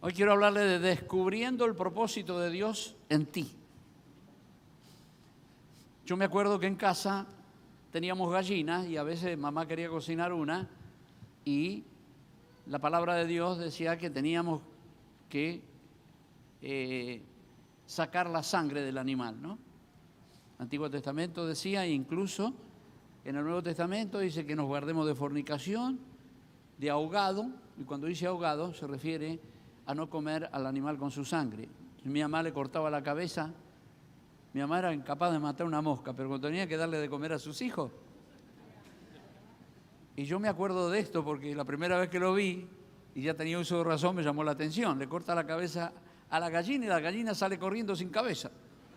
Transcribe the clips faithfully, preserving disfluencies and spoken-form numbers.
Hoy quiero hablarle de descubriendo el propósito de Dios en ti. Yo me acuerdo que en casa teníamos gallinas y a veces mamá quería cocinar una y la palabra de Dios decía que teníamos que eh, sacar la sangre del animal, ¿no? El Antiguo Testamento decía, incluso en el Nuevo Testamento dice que nos guardemos de fornicación, de ahogado, y cuando dice ahogado se refiere a no comer al animal con su sangre. Mi mamá le cortaba la cabeza, mi mamá era incapaz de matar una mosca, pero cuando tenía que darle de comer a sus hijos. Y yo me acuerdo de esto porque la primera vez que lo vi, y ya tenía uso de razón, me llamó la atención. Le corta la cabeza a la gallina y la gallina sale corriendo sin cabeza.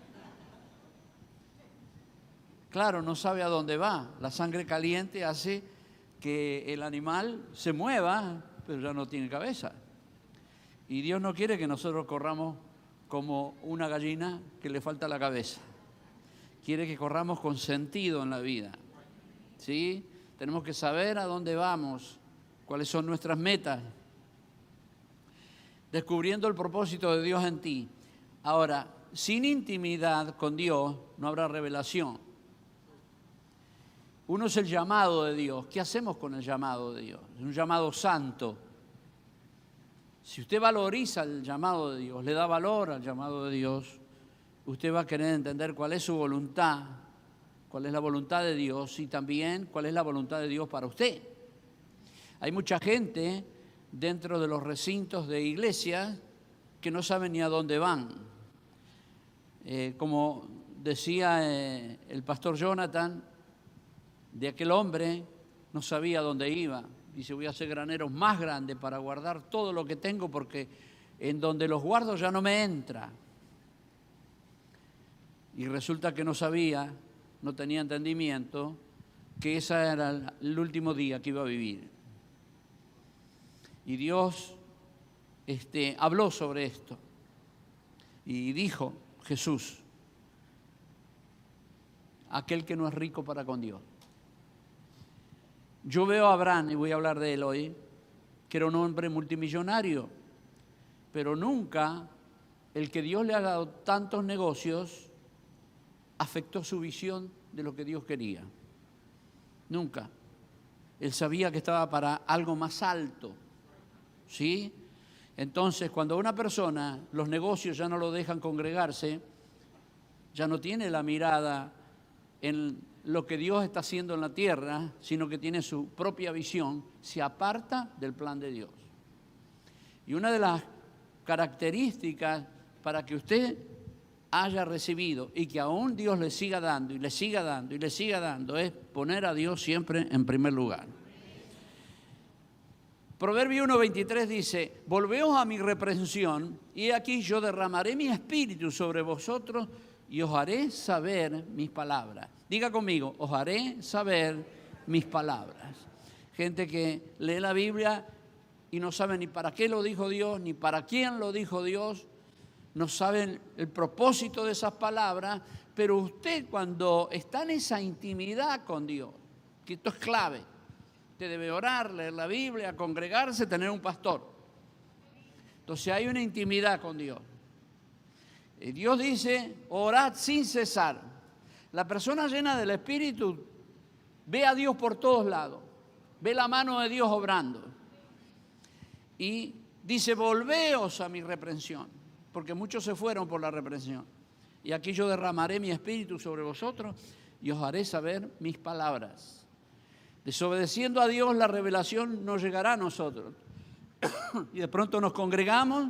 Claro, no sabe a dónde va. La sangre caliente hace que el animal se mueva, pero ya no tiene cabeza. Y Dios no quiere que nosotros corramos como una gallina que le falta la cabeza. Quiere que corramos con sentido en la vida. ¿Sí? Tenemos que saber a dónde vamos, cuáles son nuestras metas. Descubriendo el propósito de Dios en ti. Ahora, sin intimidad con Dios no habrá revelación. Uno es el llamado de Dios. ¿Qué hacemos con el llamado de Dios? Es un llamado santo. Si usted valoriza el llamado de Dios, le da valor al llamado de Dios, usted va a querer entender cuál es su voluntad, cuál es la voluntad de Dios y también cuál es la voluntad de Dios para usted. Hay mucha gente dentro de los recintos de iglesias que no saben ni a dónde van. Eh, como decía eh, el pastor Jonathan, de aquel hombre no sabía dónde iba. Dice, voy a hacer graneros más grandes para guardar todo lo que tengo porque en donde los guardo ya no me entra. Y resulta que no sabía, no tenía entendimiento, que ese era el último día que iba a vivir. Y Dios este, habló sobre esto y dijo, Jesús, aquel que no es rico para con Dios. Yo veo a Abraham, y voy a hablar de él hoy, que era un hombre multimillonario, pero nunca el que Dios le ha dado tantos negocios afectó su visión de lo que Dios quería. Nunca. Él sabía que estaba para algo más alto, ¿sí? Entonces, cuando a una persona los negocios ya no lo dejan congregarse, ya no tiene la mirada en lo que Dios está haciendo en la tierra, sino que tiene su propia visión, se aparta del plan de Dios. Y una de las características para que usted haya recibido y que aún Dios le siga dando y le siga dando y le siga dando es poner a Dios siempre en primer lugar. Proverbio uno veintitrés dice, volveos a mi reprensión y aquí yo derramaré mi espíritu sobre vosotros y os haré saber mis palabras. Diga conmigo, os haré saber mis palabras. Gente que lee la Biblia y no sabe ni para qué lo dijo Dios, ni para quién lo dijo Dios, no saben el propósito de esas palabras, pero usted cuando está en esa intimidad con Dios, que esto es clave, usted debe orar, leer la Biblia, congregarse, tener un pastor. Entonces hay una intimidad con Dios. Y Dios dice, orad sin cesar. La persona llena del Espíritu ve a Dios por todos lados, ve la mano de Dios obrando. Y dice, volveos a mi reprensión, porque muchos se fueron por la reprensión. Y aquí yo derramaré mi espíritu sobre vosotros y os haré saber mis palabras. Desobedeciendo a Dios, la revelación no llegará a nosotros. Y de pronto nos congregamos,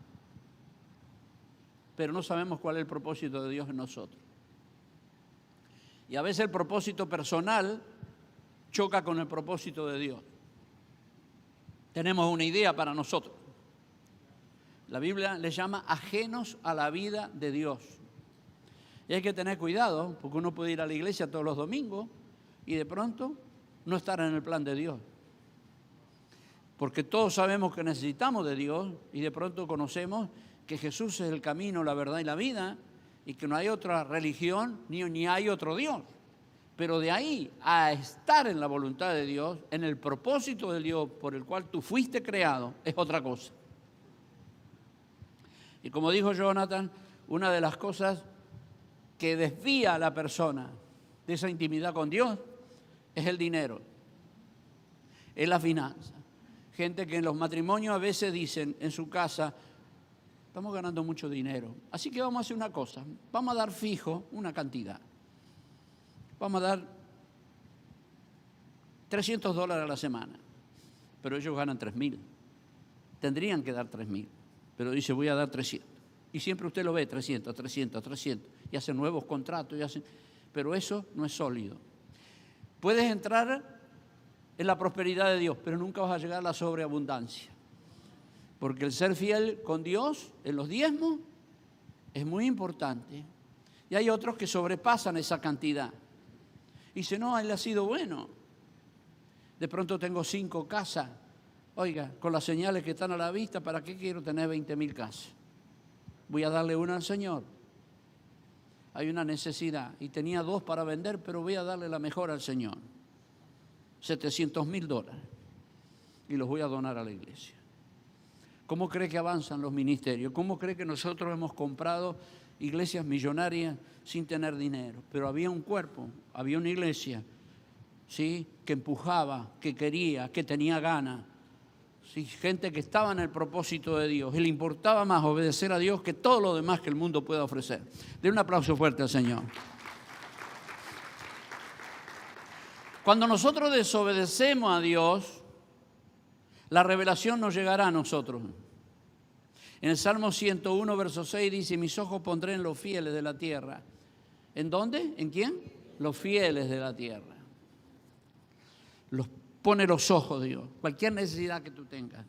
pero no sabemos cuál es el propósito de Dios en nosotros. Y a veces el propósito personal choca con el propósito de Dios. Tenemos una idea para nosotros. La Biblia les llama ajenos a la vida de Dios. Y hay que tener cuidado, porque uno puede ir a la iglesia todos los domingos y de pronto no estar en el plan de Dios. Porque todos sabemos que necesitamos de Dios y de pronto conocemos que Jesús es el camino, la verdad y la vida y que no hay otra religión ni, ni hay otro Dios. Pero de ahí a estar en la voluntad de Dios, en el propósito de Dios por el cual tú fuiste creado, es otra cosa. Y como dijo Jonathan, una de las cosas que desvía a la persona de esa intimidad con Dios es el dinero, es la finanza. Gente que en los matrimonios a veces dicen en su casa, estamos ganando mucho dinero, así que vamos a hacer una cosa, vamos a dar fijo una cantidad. Vamos a dar trescientos dólares a la semana, pero ellos ganan tres mil. Tendrían que dar tres mil, pero dice voy a dar trescientos. Y siempre usted lo ve, trescientos, trescientos, trescientos, y hacen nuevos contratos, y hacen, pero eso no es sólido. Puedes entrar en la prosperidad de Dios, pero nunca vas a llegar a la sobreabundancia. Porque el ser fiel con Dios en los diezmos es muy importante. Y hay otros que sobrepasan esa cantidad. Y dice, no, él ha sido bueno. De pronto tengo cinco casas. Oiga, con las señales que están a la vista, ¿para qué quiero tener veinte mil casas? Voy a darle una al Señor. Hay una necesidad. Y tenía dos para vender, pero voy a darle la mejor al Señor. setecientos mil dólares. Y los voy a donar a la iglesia. ¿Cómo cree que avanzan los ministerios? ¿Cómo cree que nosotros hemos comprado iglesias millonarias sin tener dinero? Pero había un cuerpo, había una iglesia, ¿sí?, que empujaba, que quería, que tenía ganas. ¿Sí? Gente que estaba en el propósito de Dios y le importaba más obedecer a Dios que todo lo demás que el mundo pueda ofrecer. Den un aplauso fuerte al Señor. Cuando nosotros desobedecemos a Dios, la revelación nos llegará a nosotros. En el Salmo ciento uno, verso seis dice, mis ojos pondré en los fieles de la tierra. ¿En dónde? ¿En quién? Los fieles de la tierra. Los pone los ojos Dios. Cualquier necesidad que tú tengas.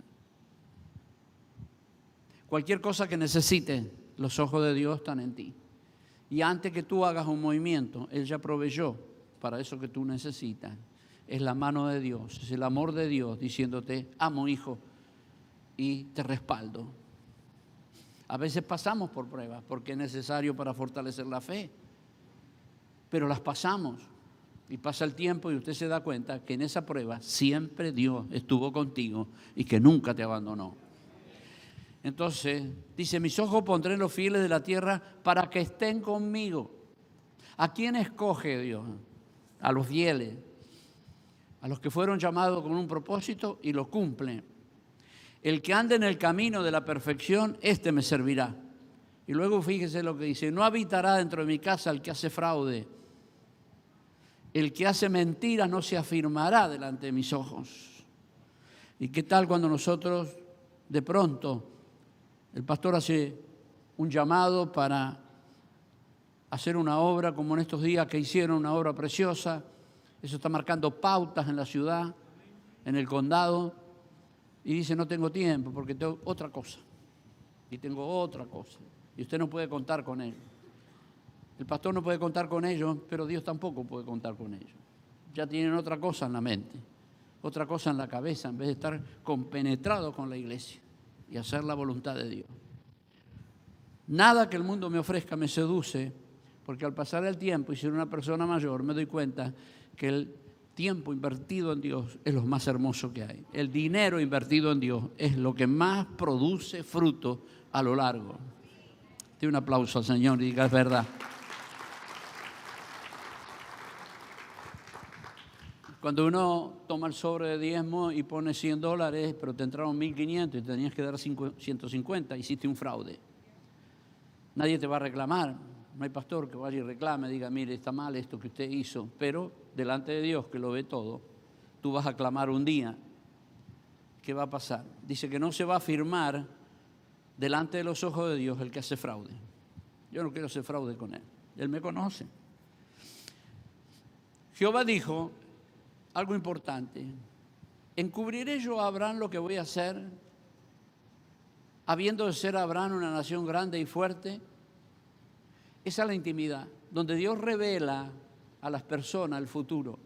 Cualquier cosa que necesites, los ojos de Dios están en ti. Y antes que tú hagas un movimiento, Él ya proveyó para eso que tú necesitas. Es la mano de Dios, es el amor de Dios diciéndote, amo hijo y te respaldo. A veces pasamos por pruebas porque es necesario para fortalecer la fe, pero las pasamos y pasa el tiempo y usted se da cuenta que en esa prueba siempre Dios estuvo contigo y que nunca te abandonó. Entonces dice, mis ojos pondré en los fieles de la tierra para que estén conmigo. ¿A quién escoge Dios? A los fieles, a los que fueron llamados con un propósito y lo cumplen. El que ande en el camino de la perfección, este me servirá. Y luego fíjese lo que dice, no habitará dentro de mi casa el que hace fraude. El que hace mentiras no se afirmará delante de mis ojos. ¿Y qué tal cuando nosotros de pronto, el pastor hace un llamado para hacer una obra como en estos días que hicieron, una obra preciosa? Eso está marcando pautas en la ciudad, en el condado. Y dice, no tengo tiempo porque tengo otra cosa. Y tengo otra cosa. Y usted no puede contar con ellos. El pastor no puede contar con ellos, pero Dios tampoco puede contar con ellos. Ya tienen otra cosa en la mente, otra cosa en la cabeza, en vez de estar compenetrados con la iglesia y hacer la voluntad de Dios. Nada que el mundo me ofrezca me seduce, porque al pasar el tiempo y ser una persona mayor me doy cuenta que el tiempo invertido en Dios es lo más hermoso que hay. El dinero invertido en Dios es lo que más produce fruto a lo largo. Dé un aplauso al Señor y diga, es verdad. Cuando uno toma el sobre de diezmo y pone cien dólares, pero te entraron mil quinientos y tenías que dar ciento cincuenta, hiciste un fraude. Nadie te va a reclamar. No hay pastor que vaya y reclame, diga, mire, está mal esto que usted hizo. Pero delante de Dios, que lo ve todo, tú vas a clamar un día. ¿Qué va a pasar? Dice que no se va a firmar delante de los ojos de Dios el que hace fraude. Yo no quiero hacer fraude con Él. Él me conoce. Jehová dijo algo importante. ¿Encubriré yo a Abraham lo que voy a hacer, habiendo de ser Abraham una nación grande y fuerte? Esa es la intimidad, donde Dios revela a las personas el futuro.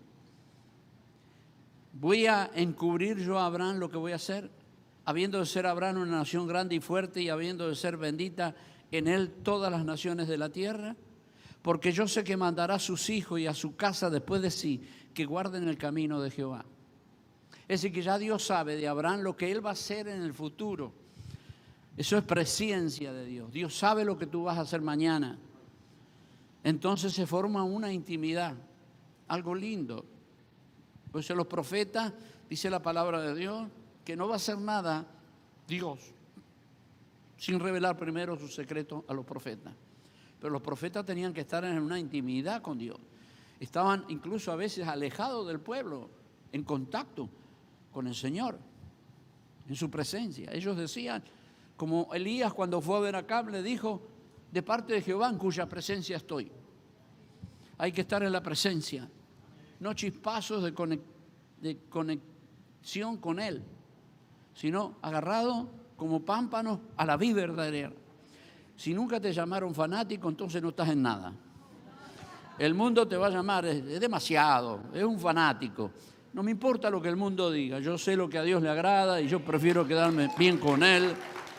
¿Voy a encubrir yo a Abraham lo que voy a hacer, habiendo de ser Abraham una nación grande y fuerte y habiendo de ser bendita en él todas las naciones de la tierra? Porque yo sé que mandará a sus hijos y a su casa después de sí, que guarden el camino de Jehová. Es decir, que ya Dios sabe de Abraham lo que él va a hacer en el futuro. Eso es presencia de Dios. Dios sabe lo que tú vas a hacer mañana. Entonces se forma una intimidad, algo lindo. Pues los profetas, dice la palabra de Dios, que no va a hacer nada Dios sin revelar primero su secreto a los profetas. Pero los profetas tenían que estar en una intimidad con Dios. Estaban incluso a veces alejados del pueblo, en contacto con el Señor, en su presencia. Ellos decían, como Elías cuando fue a ver a Acab le dijo, de parte de Jehová en cuya presencia estoy. Hay que estar en la presencia, no chispazos de, conex, de conexión con Él, sino agarrado como pámpanos a la vida verdadera. Si nunca te llamaron fanático, entonces no estás en nada. El mundo te va a llamar, es, es demasiado, es un fanático. No me importa lo que el mundo diga, yo sé lo que a Dios le agrada y yo prefiero quedarme bien con Él.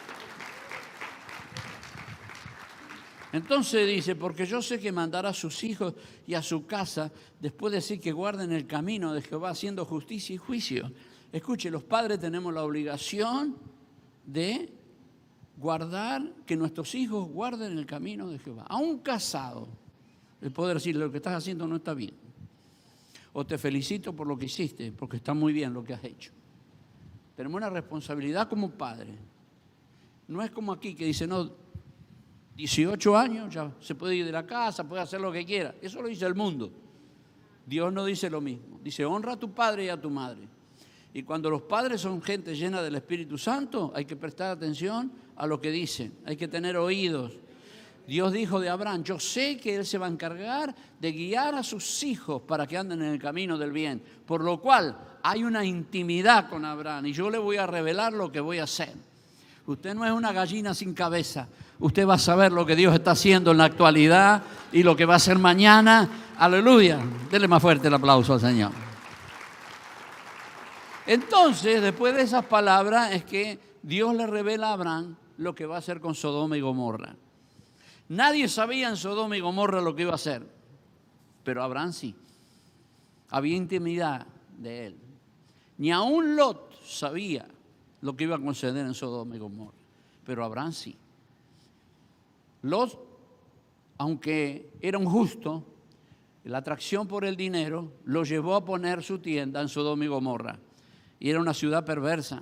Entonces dice, porque yo sé que mandará a sus hijos y a su casa, después de decir que guarden el camino de Jehová haciendo justicia y juicio. Escuche, los padres tenemos la obligación de guardar, que nuestros hijos guarden el camino de Jehová. A un casado, el poder decirle, lo que estás haciendo no está bien. O te felicito por lo que hiciste, porque está muy bien lo que has hecho. Tenemos una responsabilidad como padre. No es como aquí que dice, no, dieciocho años, ya se puede ir de la casa, puede hacer lo que quiera. Eso lo dice el mundo. Dios no dice lo mismo. Dice, honra a tu padre y a tu madre. Y cuando los padres son gente llena del Espíritu Santo, hay que prestar atención a lo que dicen. Hay que tener oídos. Dios dijo de Abraham, yo sé que Él se va a encargar de guiar a sus hijos para que anden en el camino del bien. Por lo cual hay una intimidad con Abraham y yo le voy a revelar lo que voy a hacer. Usted no es una gallina sin cabeza. Usted va a saber lo que Dios está haciendo en la actualidad y lo que va a hacer mañana. Aleluya. Dele más fuerte el aplauso al Señor. Entonces, después de esas palabras, es que Dios le revela a Abraham lo que va a hacer con Sodoma y Gomorra. Nadie sabía en Sodoma y Gomorra lo que iba a hacer, pero Abraham sí. Había intimidad de él. Ni aún Lot sabía lo que iba a conceder en Sodoma y Gomorra, pero Abraham sí. Lot, aunque era un justo, la atracción por el dinero lo llevó a poner su tienda en Sodoma y Gomorra. Y era una ciudad perversa,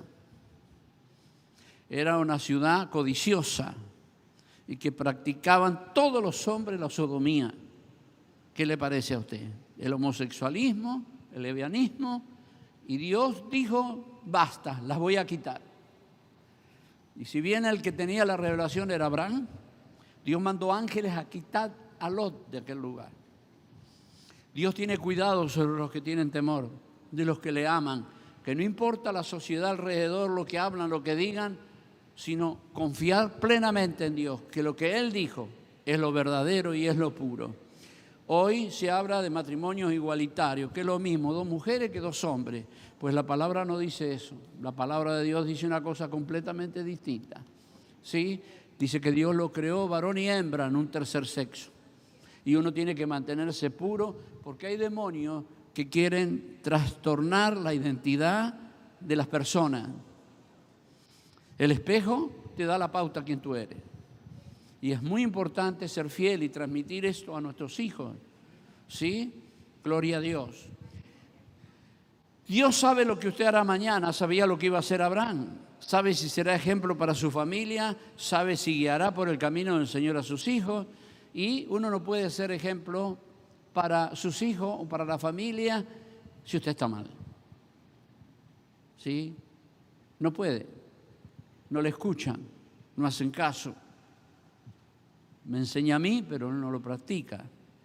era una ciudad codiciosa y que practicaban todos los hombres la sodomía. ¿Qué le parece a usted? El homosexualismo, el lesbianismo, y Dios dijo, basta, las voy a quitar. Y si bien el que tenía la revelación era Abraham, Dios mandó ángeles a quitar a Lot de aquel lugar. Dios tiene cuidado sobre los que tienen temor, de los que le aman, que no importa la sociedad alrededor, lo que hablan, lo que digan, sino confiar plenamente en Dios, que lo que Él dijo es lo verdadero y es lo puro. Hoy se habla de matrimonios igualitarios, que es lo mismo, dos mujeres que dos hombres. Pues la palabra no dice eso. La palabra de Dios dice una cosa completamente distinta. ¿Sí? Dice que Dios lo creó varón y hembra en un tercer sexo. Y uno tiene que mantenerse puro porque hay demonios que quieren trastornar la identidad de las personas. El espejo te da la pauta a quién tú eres. Y es muy importante ser fiel y transmitir esto a nuestros hijos. ¿Sí? Gloria a Dios. Dios sabe lo que usted hará mañana, sabía lo que iba a hacer Abraham. Sabe si será ejemplo para su familia, sabe si guiará por el camino del Señor a sus hijos. Y uno no puede ser ejemplo para sus hijos o para la familia si usted está mal. ¿Sí? No puede. No le escuchan, no hacen caso. Me enseña a mí, pero él no lo practica.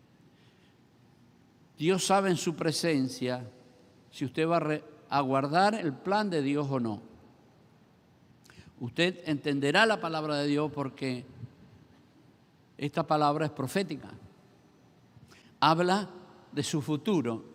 Dios sabe en su presencia si usted va a, re, a guardar el plan de Dios o no. Usted entenderá la palabra de Dios porque esta palabra es profética. Habla de su futuro.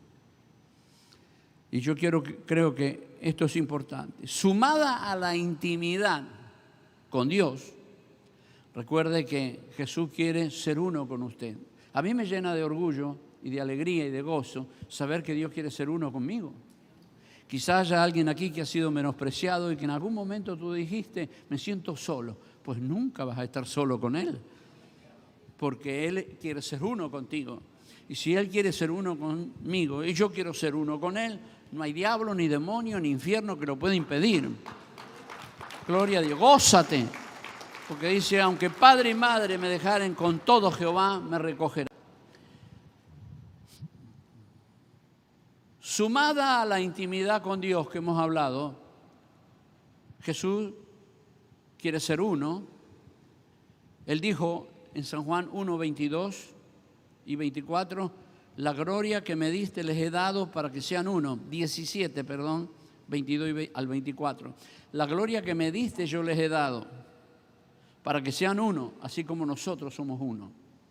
Y yo quiero, creo que esto es importante. Sumada a la intimidad con Dios, recuerde que Jesús quiere ser uno con usted. A mí me llena de orgullo y de alegría y de gozo saber que Dios quiere ser uno conmigo. Quizás haya alguien aquí que ha sido menospreciado y que en algún momento tú dijiste, me siento solo. Pues nunca vas a estar solo con Él, porque Él quiere ser uno contigo. Y si Él quiere ser uno conmigo y yo quiero ser uno con Él, no hay diablo, ni demonio, ni infierno que lo pueda impedir. Gloria a Dios, gózate, porque dice, aunque padre y madre me dejaren, con todo Jehová me recogerá. Sumada a la intimidad con Dios que hemos hablado, Jesús quiere ser uno. Él dijo en San Juan uno, veintidós y veinticuatro, la gloria que me diste les he dado para que sean uno. diecisiete, perdón, veintidós al veinticuatro. La gloria que me diste yo les he dado para que sean uno, así como nosotros somos uno.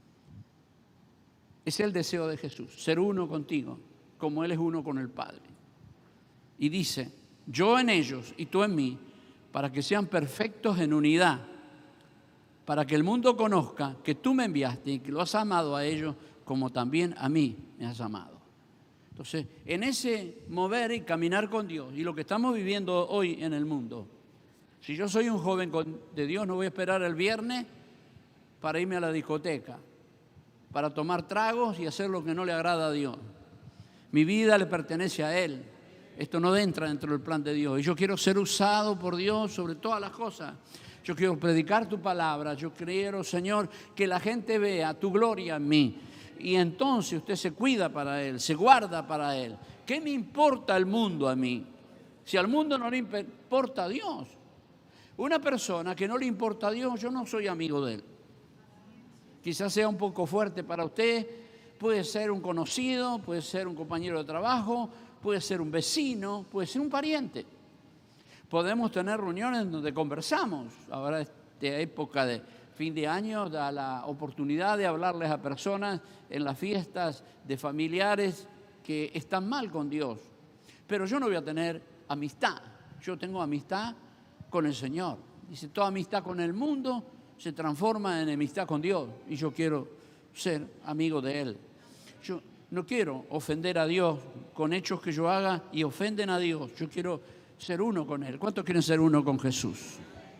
Es el deseo de Jesús, ser uno contigo, como Él es uno con el Padre. Y dice, yo en ellos y tú en mí, para que sean perfectos en unidad, para que el mundo conozca que tú me enviaste y que lo has amado a ellos como también a mí me has amado. Entonces, en ese mover y caminar con Dios y lo que estamos viviendo hoy en el mundo, si yo soy un joven de Dios, no voy a esperar el viernes para irme a la discoteca, para tomar tragos y hacer lo que no le agrada a Dios. Mi vida le pertenece a Él. Esto no entra dentro del plan de Dios. Y yo quiero ser usado por Dios sobre todas las cosas. Yo quiero predicar tu palabra. Yo quiero, Señor, que la gente vea tu gloria en mí. Y entonces usted se cuida para Él, se guarda para Él. ¿Qué me importa el mundo a mí? Si al mundo no le importa a Dios. Una persona que no le importa a Dios, yo no soy amigo de Él. Quizás sea un poco fuerte para usted. Puede ser un conocido, puede ser un compañero de trabajo, puede ser un vecino, puede ser un pariente. Podemos tener reuniones donde conversamos. Ahora, esta época de fin de año da la oportunidad de hablarles a personas en las fiestas de familiares que están mal con Dios. Pero yo no voy a tener amistad. Yo tengo amistad con el Señor. Dice, toda amistad con el mundo se transforma en amistad con Dios. Y yo quiero ser amigo de Él. Yo no quiero ofender a Dios con hechos que yo haga y ofenden a Dios. Yo quiero ser uno con Él. ¿Cuántos quieren ser uno con Jesús?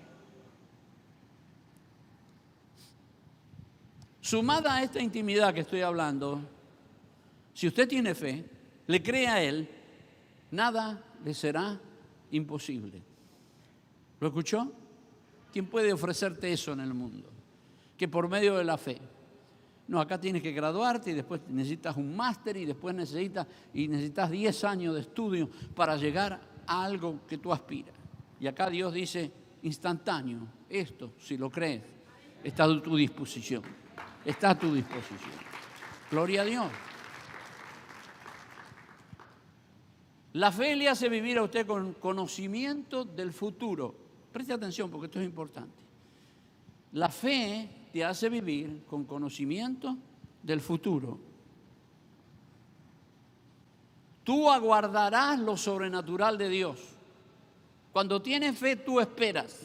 Sumada a esta intimidad que estoy hablando, si usted tiene fe, le cree a Él, nada le será imposible. ¿Lo escuchó? ¿Quién puede ofrecerte eso en el mundo? Que por medio de la fe. No, acá tienes que graduarte y después necesitas un máster y después necesitas, y necesitas diez años de estudio para llegar a algo que tú aspiras. Y acá Dios dice, instantáneo, esto, si lo crees, está a tu disposición. Está a tu disposición. Gloria a Dios. La fe le hace vivir a usted con conocimiento del futuro. Preste atención porque esto es importante. La fe te hace vivir con conocimiento del futuro. Tú aguardarás lo sobrenatural de Dios. Cuando tienes fe, tú esperas.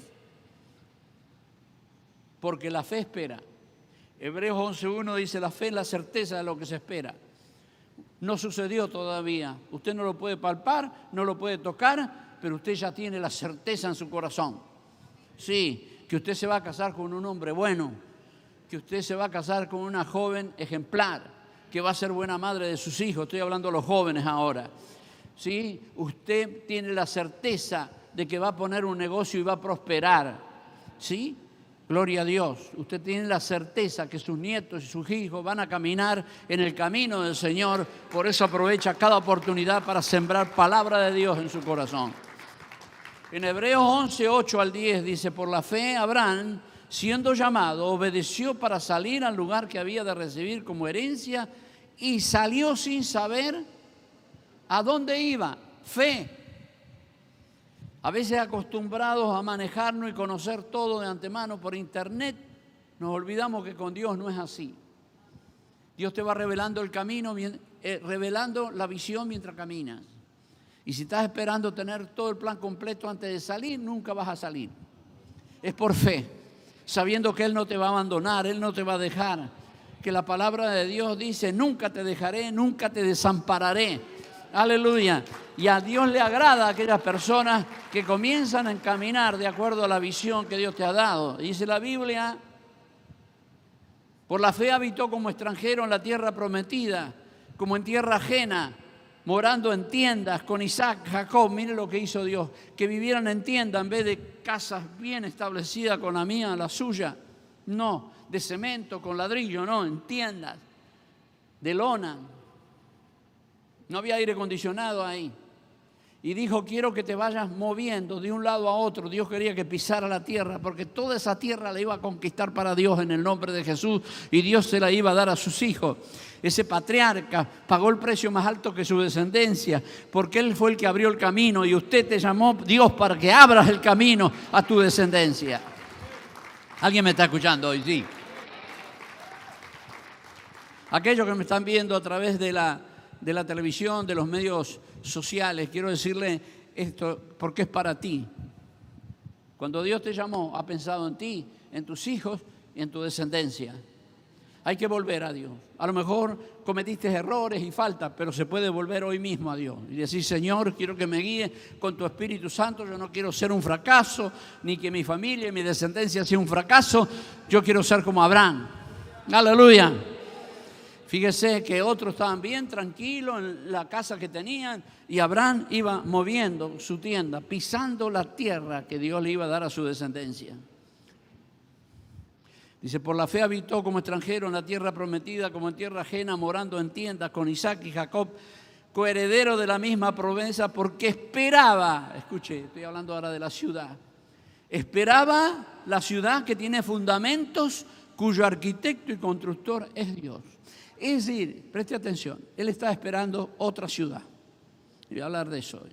Porque la fe espera. Hebreos once uno dice, la fe es la certeza de lo que se espera. No sucedió todavía. Usted no lo puede palpar, no lo puede tocar, pero usted ya tiene la certeza en su corazón. Sí, que usted se va a casar con un hombre bueno, que usted se va a casar con una joven ejemplar, que va a ser buena madre de sus hijos. Estoy hablando de los jóvenes ahora. Sí, usted tiene la certeza de que va a poner un negocio y va a prosperar. Sí, gloria a Dios. Usted tiene la certeza que sus nietos y sus hijos van a caminar en el camino del Señor. Por eso aprovecha cada oportunidad para sembrar palabra de Dios en su corazón. En Hebreos once, ocho al diez dice, por la fe Abraham, siendo llamado, obedeció para salir al lugar que había de recibir como herencia y salió sin saber a dónde iba. Fe. A veces acostumbrados a manejarnos y conocer todo de antemano por internet, nos olvidamos que con Dios no es así. Dios te va revelando el camino, eh, revelando la visión mientras caminas. Y si estás esperando tener todo el plan completo antes de salir, nunca vas a salir. Es por fe, sabiendo que Él no te va a abandonar, Él no te va a dejar. Que la palabra de Dios dice, nunca te dejaré, nunca te desampararé. Aleluya. Y a Dios le agrada a aquellas personas que comienzan a encaminar de acuerdo a la visión que Dios te ha dado. Dice la Biblia, por la fe habitó como extranjero en la tierra prometida, como en tierra ajena, morando en tiendas con Isaac, Jacob. Mire lo que hizo Dios, que vivieran en tiendas en vez de casas bien establecidas con la mía, la suya. No, de cemento, con ladrillo, no, en tiendas, de lona. No había aire acondicionado ahí. Y dijo, quiero que te vayas moviendo de un lado a otro. Dios quería que pisara la tierra, porque toda esa tierra la iba a conquistar para Dios en el nombre de Jesús, y Dios se la iba a dar a sus hijos. Ese patriarca pagó el precio más alto que su descendencia, porque él fue el que abrió el camino, y usted te llamó Dios para que abras el camino a tu descendencia. ¿Alguien me está escuchando hoy? Sí. Aquellos que me están viendo a través de la, de la televisión, de los medios sociales, quiero decirle esto porque es para ti. Cuando Dios te llamó, ha pensado en ti, en tus hijos y en tu descendencia. Hay que volver a Dios. A lo mejor cometiste errores y faltas, pero se puede volver hoy mismo a Dios y decir, Señor, quiero que me guíe con tu Espíritu Santo. Yo no quiero ser un fracaso, ni que mi familia y mi descendencia sea un fracaso. Yo quiero ser como Abraham. Aleluya. Fíjese que otros estaban bien tranquilos en la casa que tenían, y Abraham iba moviendo su tienda, pisando la tierra que Dios le iba a dar a su descendencia. Dice, por la fe habitó como extranjero en la tierra prometida, como en tierra ajena, morando en tiendas con Isaac y Jacob, coheredero de la misma promesa, porque esperaba, escuche, estoy hablando ahora de la ciudad, esperaba la ciudad que tiene fundamentos, cuyo arquitecto y constructor es Dios. Es decir, preste atención, él está esperando otra ciudad. Y voy a hablar de eso hoy.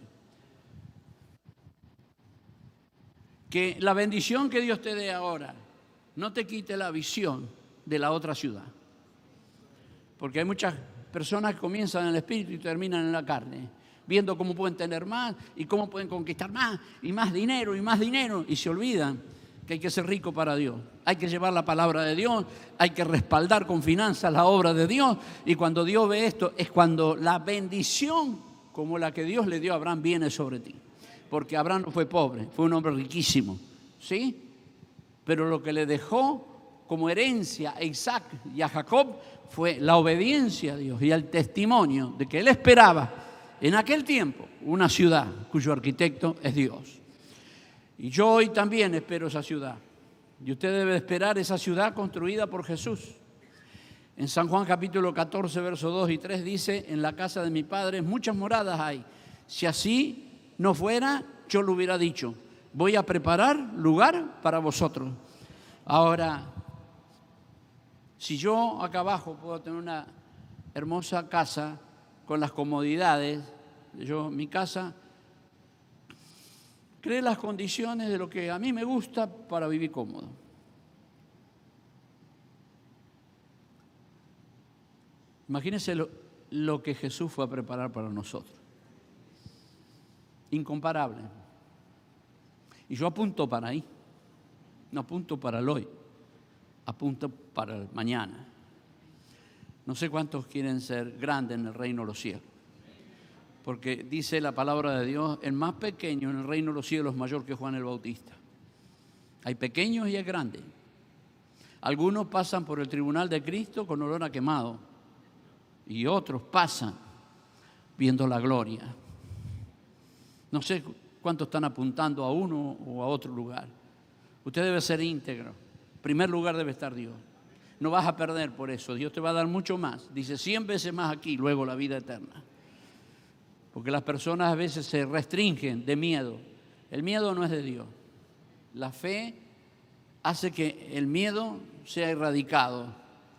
Que la bendición que Dios te dé ahora no te quite la visión de la otra ciudad. Porque hay muchas personas que comienzan en el espíritu y terminan en la carne, viendo cómo pueden tener más y cómo pueden conquistar más y más dinero y más dinero, y se olvidan que hay que ser rico para Dios. Hay que llevar la palabra de Dios, hay que respaldar con finanzas la obra de Dios, y cuando Dios ve esto es cuando la bendición como la que Dios le dio a Abraham viene sobre ti. Porque Abraham no fue pobre, fue un hombre riquísimo, ¿sí? Pero lo que le dejó como herencia a Isaac y a Jacob fue la obediencia a Dios y el testimonio de que él esperaba en aquel tiempo una ciudad cuyo arquitecto es Dios. Y yo hoy también espero esa ciudad. Y usted debe esperar esa ciudad construida por Jesús. En San Juan capítulo catorce, versos dos y tres dice, en la casa de mi Padre muchas moradas hay. Si así no fuera, yo lo hubiera dicho. Voy a preparar lugar para vosotros. Ahora, si yo acá abajo puedo tener una hermosa casa con las comodidades, yo, mi casa, cree las condiciones de lo que a mí me gusta para vivir cómodo. Imagínense lo, lo que Jesús fue a preparar para nosotros. Incomparable. Y yo apunto para ahí. No apunto para el hoy. Apunto para el mañana. No sé cuántos quieren ser grandes en el reino de los cielos. Porque dice la palabra de Dios, el más pequeño en el reino de los cielos es mayor que Juan el Bautista. Hay pequeños y hay grandes. Algunos pasan por el tribunal de Cristo con olor a quemado, y otros pasan viendo la gloria. No sé cuántos están apuntando a uno o a otro lugar. Usted debe ser íntegro. En primer lugar debe estar Dios. No vas a perder por eso. Dios te va a dar mucho más. Dice cien veces más aquí, luego la vida eterna. Porque las personas a veces se restringen de miedo. El miedo no es de Dios. La fe hace que el miedo sea erradicado.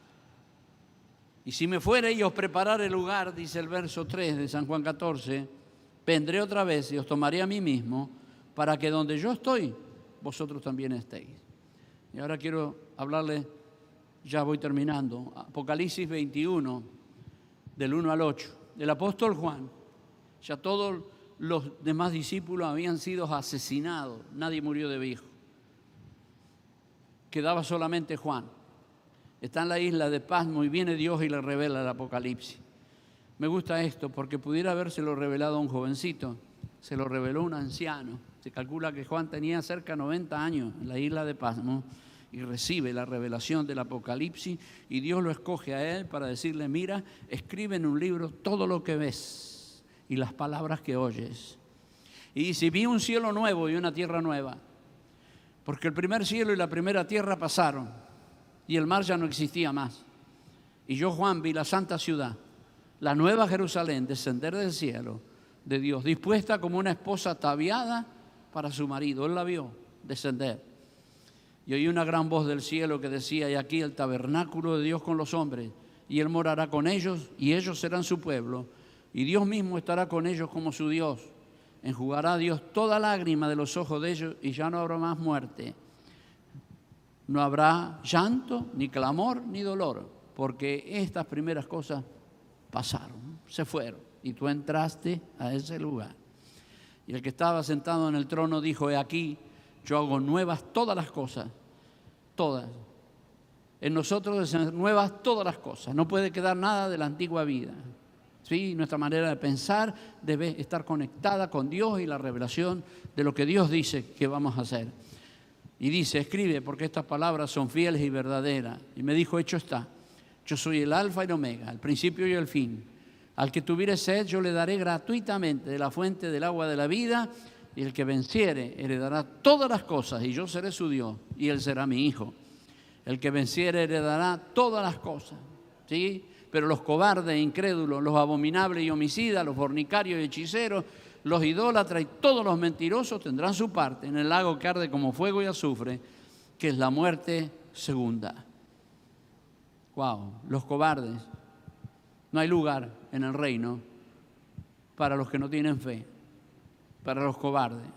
Y si me fuere y os preparar el lugar, dice el verso tres de San Juan catorce, vendré otra vez y os tomaré a mí mismo, para que donde yo estoy, vosotros también estéis. Y ahora quiero hablarles, ya voy terminando, Apocalipsis veintiuno, del uno al ocho. El apóstol Juan, ya todos los demás discípulos habían sido asesinados, nadie murió de viejo. Quedaba solamente Juan. Está en la isla de Patmos y viene Dios y le revela el Apocalipsis. Me gusta esto porque pudiera habérselo revelado a un jovencito, se lo reveló un anciano. Se calcula que Juan tenía cerca de noventa años en la isla de Patmos y recibe la revelación del Apocalipsis y Dios lo escoge a él para decirle, mira, escribe en un libro todo lo que ves y las palabras que oyes. Y dice, vi un cielo nuevo y una tierra nueva, porque el primer cielo y la primera tierra pasaron y el mar ya no existía más. Y yo, Juan, vi la santa ciudad, la nueva Jerusalén, descender del cielo de Dios, dispuesta como una esposa ataviada para su marido. Él la vio descender. Y oí una gran voz del cielo que decía, y aquí el tabernáculo de Dios con los hombres, y Él morará con ellos, y ellos serán su pueblo, y Dios mismo estará con ellos como su Dios. Enjugará a Dios toda lágrima de los ojos de ellos, y ya no habrá más muerte. No habrá llanto, ni clamor, ni dolor, porque estas primeras cosas pasaron, se fueron, y tú entraste a ese lugar. Y el que estaba sentado en el trono dijo, he aquí, yo hago nuevas todas las cosas, todas. En nosotros se nuevas todas las cosas, no puede quedar nada de la antigua vida. ¿Sí? Nuestra manera de pensar debe estar conectada con Dios y la revelación de lo que Dios dice que vamos a hacer. Y dice, escribe, porque estas palabras son fieles y verdaderas. Y me dijo, hecho está, yo soy el alfa y el omega, el principio y el fin. Al que tuviere sed, yo le daré gratuitamente de la fuente del agua de la vida, y el que venciere heredará todas las cosas, y yo seré su Dios, y él será mi hijo. El que venciere heredará todas las cosas, ¿sí? Pero los cobardes, incrédulos, los abominables y homicidas, los fornicarios y hechiceros, los idólatras y todos los mentirosos tendrán su parte en el lago que arde como fuego y azufre, que es la muerte segunda. Wow, los cobardes. No hay lugar en el reino para los que no tienen fe, para los cobardes.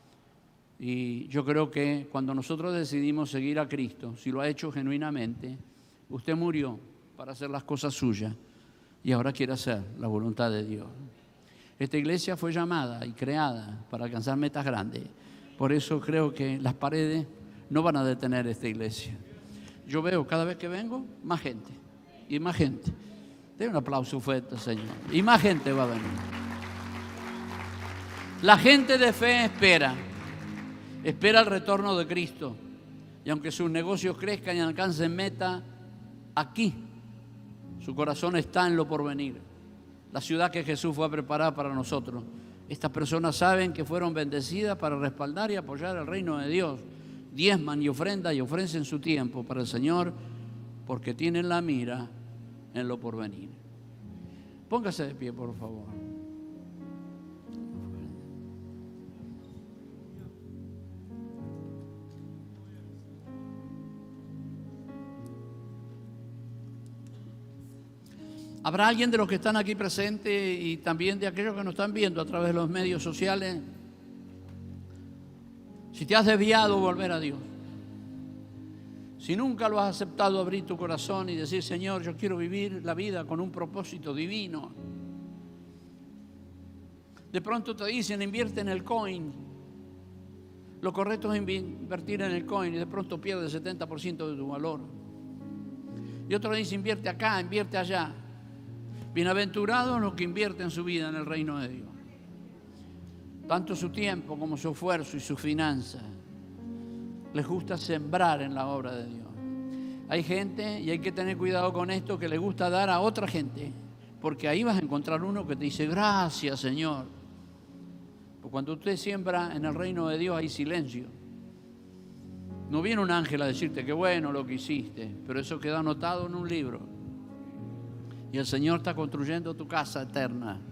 Y yo creo que cuando nosotros decidimos seguir a Cristo, si lo ha hecho genuinamente, usted murió para hacer las cosas suyas y ahora quiere hacer la voluntad de Dios. Esta iglesia fue llamada y creada para alcanzar metas grandes. Por eso creo que las paredes no van a detener esta iglesia. Yo veo cada vez que vengo más gente y más gente. Den un aplauso fuerte, Señor. Y más gente va a venir. La gente de fe espera. Espera el retorno de Cristo. Y aunque sus negocios crezcan y alcancen meta, aquí su corazón está en lo porvenir. La ciudad que Jesús fue a preparar para nosotros. Estas personas saben que fueron bendecidas para respaldar y apoyar el reino de Dios. Diezman y ofrendan y ofrecen su tiempo para el Señor porque tienen la mira en lo porvenir. Póngase de pie, por favor. ¿Habrá alguien de los que están aquí presentes y también de aquellos que nos están viendo a través de los medios sociales? Si te has desviado, volver a Dios. Si nunca lo has aceptado, abrir tu corazón y decir, Señor, yo quiero vivir la vida con un propósito divino. De pronto te dicen, invierte en el coin. Lo correcto es invertir en el coin y de pronto pierde el setenta por ciento de tu valor. Y otro dice, invierte acá, invierte allá. Bienaventurados los que invierten su vida en el reino de Dios. Tanto su tiempo como su esfuerzo y sus finanzas. Les gusta sembrar en la obra de Dios. Hay gente, y hay que tener cuidado con esto, que le gusta dar a otra gente. Porque ahí vas a encontrar uno que te dice, gracias, Señor. Porque cuando usted siembra en el reino de Dios hay silencio. No viene un ángel a decirte qué bueno lo que hiciste, pero eso queda anotado en un libro. Y el Señor está construyendo tu casa eterna.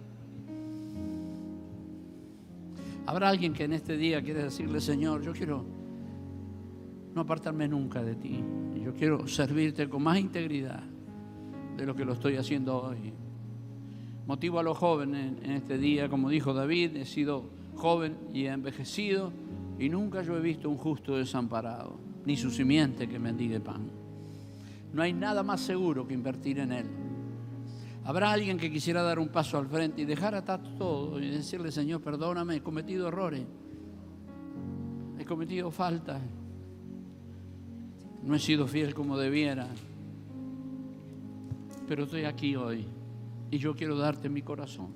Habrá alguien que en este día quiere decirle, Señor, yo quiero no apartarme nunca de ti. Yo quiero servirte con más integridad de lo que lo estoy haciendo hoy. Motivo a los jóvenes en este día, como dijo David, he sido joven y he envejecido y nunca yo he visto un justo desamparado, ni su simiente que mendigue pan. No hay nada más seguro que invertir en él. Habrá alguien que quisiera dar un paso al frente y dejar atrás todo y decirle, Señor, perdóname, he cometido errores, he cometido faltas, no he sido fiel como debiera, pero estoy aquí hoy y yo quiero darte mi corazón.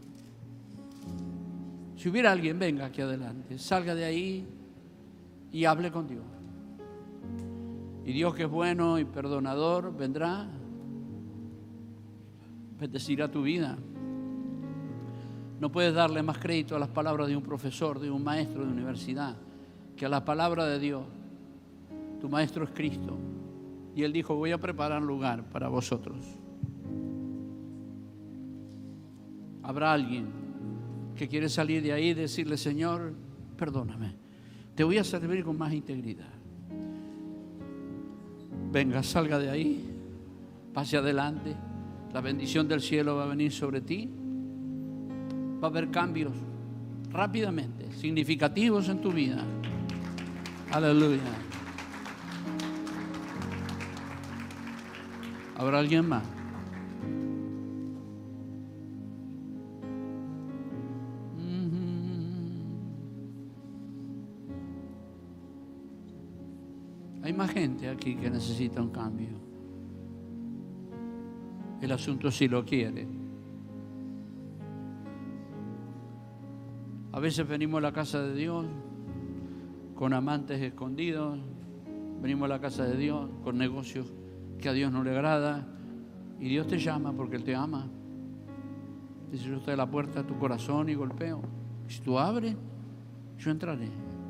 Si hubiera alguien, venga aquí adelante, salga de ahí y hable con Dios. Y Dios, que es bueno y perdonador, vendrá, bendecirá tu vida. No puedes darle más crédito a las palabras de un profesor, de un maestro de universidad, que a la palabra de Dios. Tu maestro es Cristo. Y Él dijo, voy a preparar lugar para vosotros. Habrá alguien que quiere salir de ahí y decirle, Señor, perdóname, te voy a servir con más integridad. Venga, salga de ahí, pase adelante. La bendición del cielo va a venir sobre ti. Va a haber cambios rápidamente, significativos en tu vida. Aleluya. ¿Habrá alguien más? Hay más gente aquí que necesita un cambio. El asunto es si lo quiere. A veces venimos a la casa de Dios con amantes escondidos, venimos a la casa de Dios con negocios que a Dios no le agrada, y Dios te llama porque Él te ama. Dice, yo estoy a la puerta de tu corazón y golpeo. Si tú abres, yo entraré.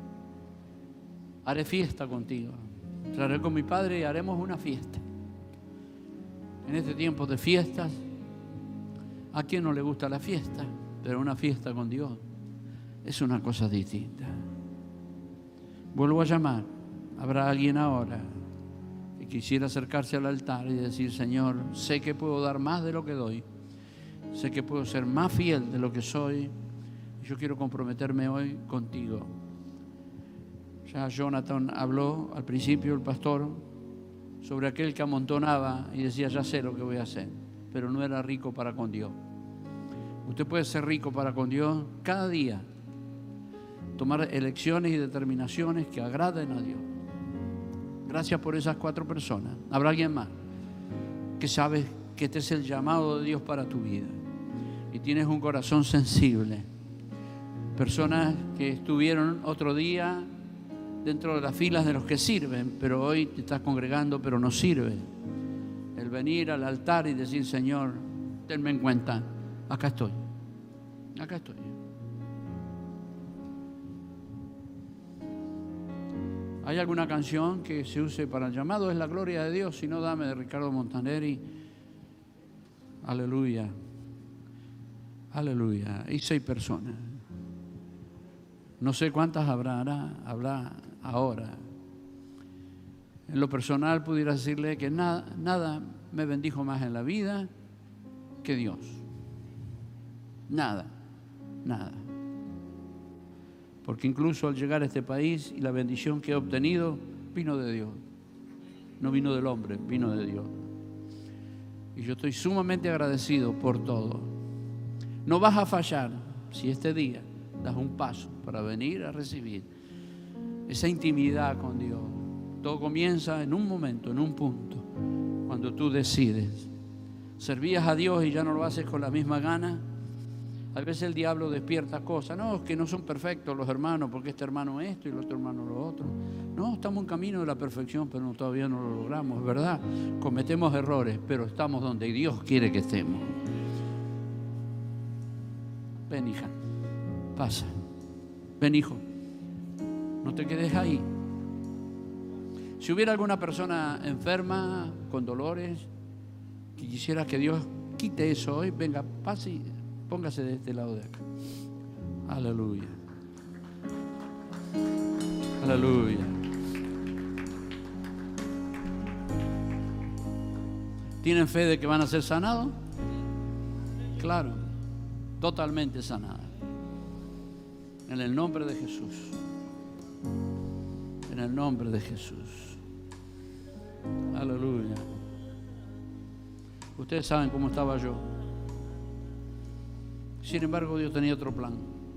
Haré fiesta contigo. Entraré con mi Padre y haremos una fiesta. En este tiempo de fiestas, ¿a quién no le gusta la fiesta? Pero una fiesta con Dios es una cosa distinta. Vuelvo a llamar. Habrá alguien ahora que quisiera acercarse al altar y decir, Señor, sé que puedo dar más de lo que doy. Sé que puedo ser más fiel de lo que soy. Y yo quiero comprometerme hoy contigo. Ya Jonathan habló al principio, el pastor, sobre aquel que amontonaba y decía, ya sé lo que voy a hacer, pero no era rico para con Dios. Usted puede ser rico para con Dios cada día, tomar elecciones y determinaciones que agraden a Dios. Gracias por esas cuatro personas. ¿Habrá alguien más que sabe que este es el llamado de Dios para tu vida y tienes un corazón sensible? Personas que estuvieron otro día dentro de las filas de los que sirven, pero hoy te estás congregando, pero no sirve. El venir al altar y decir, Señor, tenme en cuenta, acá estoy, acá estoy. ¿Hay alguna canción que se use para el llamado? Es la gloria de Dios. Si no, dame de Ricardo Montaneri. Aleluya. Aleluya. Y seis personas. No sé cuántas habrá, habrá ahora. En lo personal pudiera decirle que nada, nada me bendijo más en la vida que Dios. Nada, nada. Porque incluso al llegar a este país y la bendición que he obtenido vino de Dios. No vino del hombre, vino de Dios. Y yo estoy sumamente agradecido por todo. No vas a fallar si este día das un paso para venir a recibir esa intimidad con Dios. Todo comienza en un momento, en un punto, cuando tú decides. Servías a Dios y ya no lo haces con la misma gana. A veces el diablo despierta cosas. No, es que no son perfectos los hermanos, porque este hermano esto y el otro hermano lo otro. No, estamos en camino de la perfección, pero no, todavía no lo logramos, es verdad. Cometemos errores, pero estamos donde Dios quiere que estemos. Ven, hija, pasa. Ven, hijo, no te quedes ahí. Si hubiera alguna persona enferma, con dolores, que quisiera que Dios quite eso hoy, venga, pase y póngase de este lado de acá. Aleluya. Aleluya. ¿Tienen fe de que van a ser sanados? Claro, totalmente sanados. En el nombre de Jesús. En el nombre de Jesús. Aleluya. Ustedes saben cómo estaba yo. Sin embargo, Dios tenía otro plan.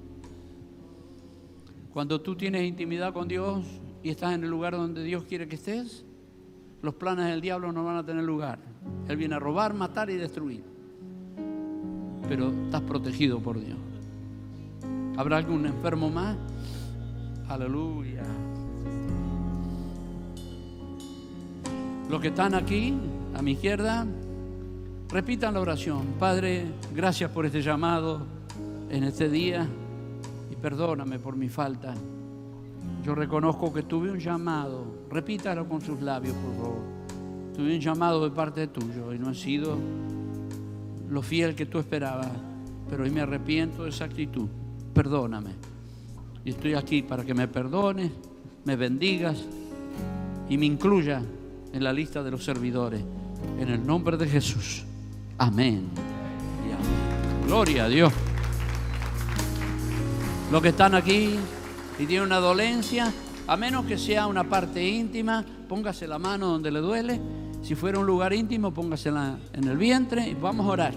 Cuando tú tienes intimidad con Dios y estás en el lugar donde Dios quiere que estés, los planes del diablo no van a tener lugar. Él viene a robar, matar y destruir. pero estás protegido por Dios. ¿Habrá algún enfermo más? Aleluya. Los que están aquí, a mi izquierda, repitan la oración. Padre, gracias por este llamado en este día y perdóname por mi falta. Yo reconozco que tuve un llamado. Repítalo con sus labios, por favor. Tuve un llamado de parte tuyo y no he sido lo fiel que tú esperabas, pero hoy me arrepiento de esa actitud. Perdóname. Y estoy aquí para que me perdones, me bendigas y me incluyas en la lista de los servidores. En el nombre de Jesús. Amén. Y amén. Gloria a Dios. Los que están aquí y tienen una dolencia, a menos que sea una parte íntima, póngase la mano donde le duele. Si fuera un lugar íntimo, póngasela en el vientre y vamos a orar.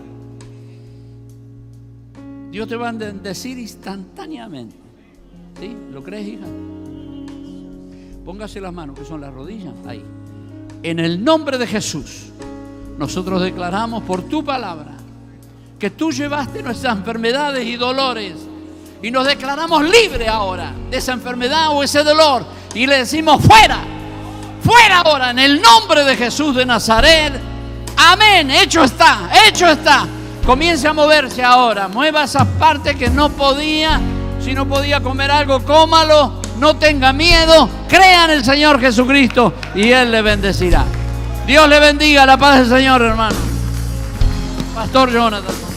Dios te va a decir instantáneamente. ¿Sí? ¿Lo crees, hija? Póngase las manos, que son las rodillas, ahí. En el nombre de Jesús, nosotros declaramos por tu palabra que tú llevaste nuestras enfermedades y dolores y nos declaramos libres ahora de esa enfermedad o ese dolor y le decimos fuera, fuera ahora en el nombre de Jesús de Nazaret. Amén, hecho está, hecho está. Comience a moverse ahora, mueva esas partes que no podía. Si no podía comer algo, cómalo, no tenga miedo, crea en el Señor Jesucristo y Él le bendecirá. Dios le bendiga, la paz del Señor, hermano. Pastor Jonathan.